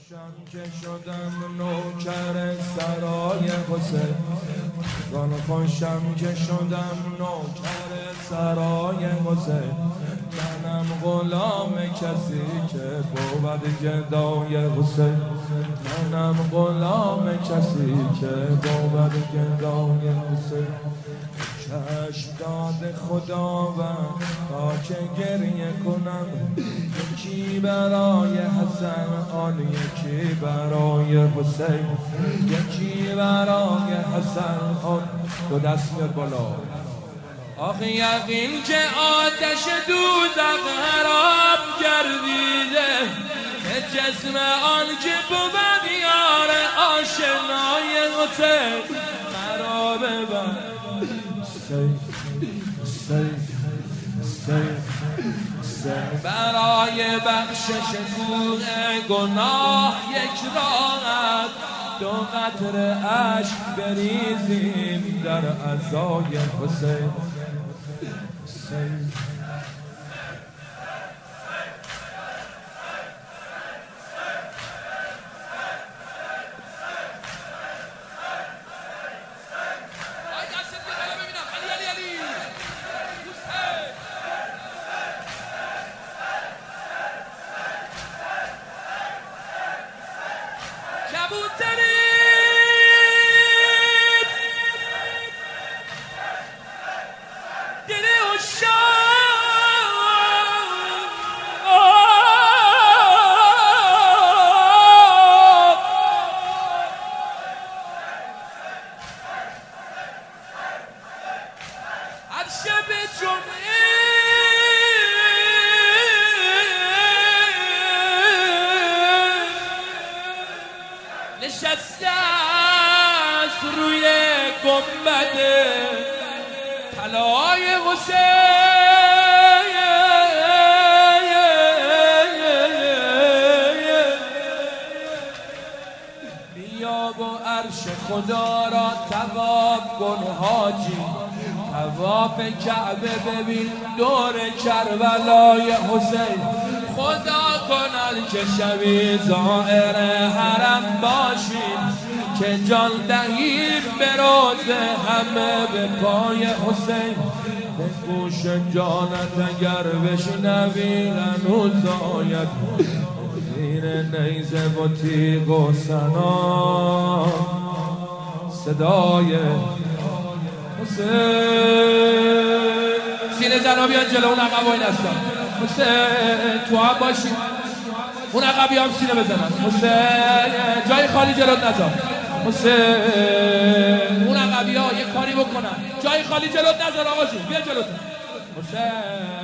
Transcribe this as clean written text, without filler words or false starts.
خوشم که شدم نوکر سرای حسین، گل خوشم که شدم نوکر سرای حسین. منم غلام کسی که بود گدای حسین، منم غلام کسی که بود گدای حسین. چشم داد خداوند تا که گریه کنم، یکی برای حسن آن یکی برای حسین، یکی برای حسن آن. دو دست میاد بالا. آخه یقین که آتش دوزخ خراب گردیده به جسم آن که بود یار آشنای حسین. خراب بر برای بخشش کوه گناه یک راحت، دو قطره اشک بریزیم در عزای حسین. شب جمعه نشسته است روی گنبد طلای حسین، بیا و عرش خدا را طواف کن حاجی، طواف کعبه ببین دور کربلای حسین. خدا کند که شبی زائر حرم باشیم، که جان دهیم به روز همه به پای حسین. به گوش جانت اگر بشنوی هنوز آید زیر نیزه و تیغ و سنا صدای حسین. سینه زنا بیان جلو، اون عقب این هستن. حسین تو هم باشید، اون عقبی هم سینه بزنن. حسین جای خالی جلوت نذار. حسین اون عقبی ها یه کاری بکنن، جای خالی جلوت نذار. آقا جون بیا جلوت. حسین